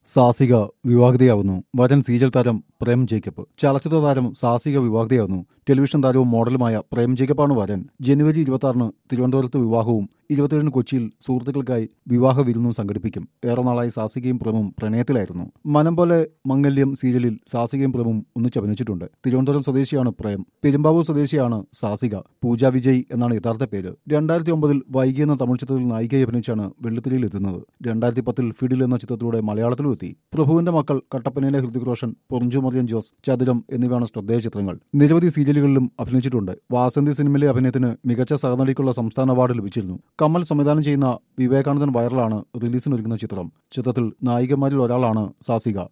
സാസിക വിവാഹിതയാവുന്നു. വരൻ സീരിയൽ താരം പ്രേം ജേക്കബ്. ചലച്ചിത്ര താരം സാസിക വിവാഹിതയാവുന്നു. ടെലിവിഷൻ താരവും മോഡലുമായ പ്രേം ജേക്കബാണ് വരൻ. ജനുവരി 26-ന് തിരുവനന്തപുരത്ത് വിവാഹവും 27-ന് കൊച്ചിയിൽ സുഹൃത്തുക്കൾക്കായി വിവാഹ വിരുന്നും സംഘടിപ്പിക്കും. ഏറെ നാളായി സാസികയും പ്രേമും പ്രണയത്തിലായിരുന്നു. മനം പോലെ മംഗല്യം സീരിയലിൽ സാസികയും പ്രേമും ഒന്നിച്ചഭിനയിച്ചിട്ടുണ്ട്. തിരുവനന്തപുരം സ്വദേശിയാണ് പ്രേം. പെരുമ്പാവൂർ സ്വദേശിയാണ് സാസിക. പൂജ വിജയ് എന്നാണ് യഥാർത്ഥ പേര്. 2009-ൽ വൈകി എന്ന തമിഴ് ചിത്രത്തിൽ നായികയെ അഭിനയിച്ചാണ് വെള്ളിത്തിരയിൽ എത്തുന്നത്. 2010-ൽ ഫിഡിൽ എന്ന ചിത്രത്തിലൂടെ മലയാളത്തിലും എത്തി. പ്രഭുവിന്റെ മക്കൾ, കട്ടപ്പനയിലെ ഹൃതിക് റോഷൻ, പൊറിഞ്ചു മറിയൻ ജോസ്, ചതുരം എന്നിവയാണ് ശ്രദ്ധേയ ചിത്രങ്ങൾ. നിരവധി സീരിയലുകളിലും അഭിനയിച്ചിട്ടുണ്ട്. വാസന്തി സിനിമയിലെ അഭിനയത്തിന് മികച്ച സഹനടിക്കുള്ള സംസ്ഥാന അവാർഡ് ലഭിച്ചിരുന്നു. കമൽ സംവിധാനം ചെയ്യുന്ന വിവേകാനന്ദൻ വൈറലാണ് റിലീസിനൊരുങ്ങുന്ന ചിത്രം. ചിത്രത്തിൽ നായികമാരിൽ ഒരാളാണ് സാസിക.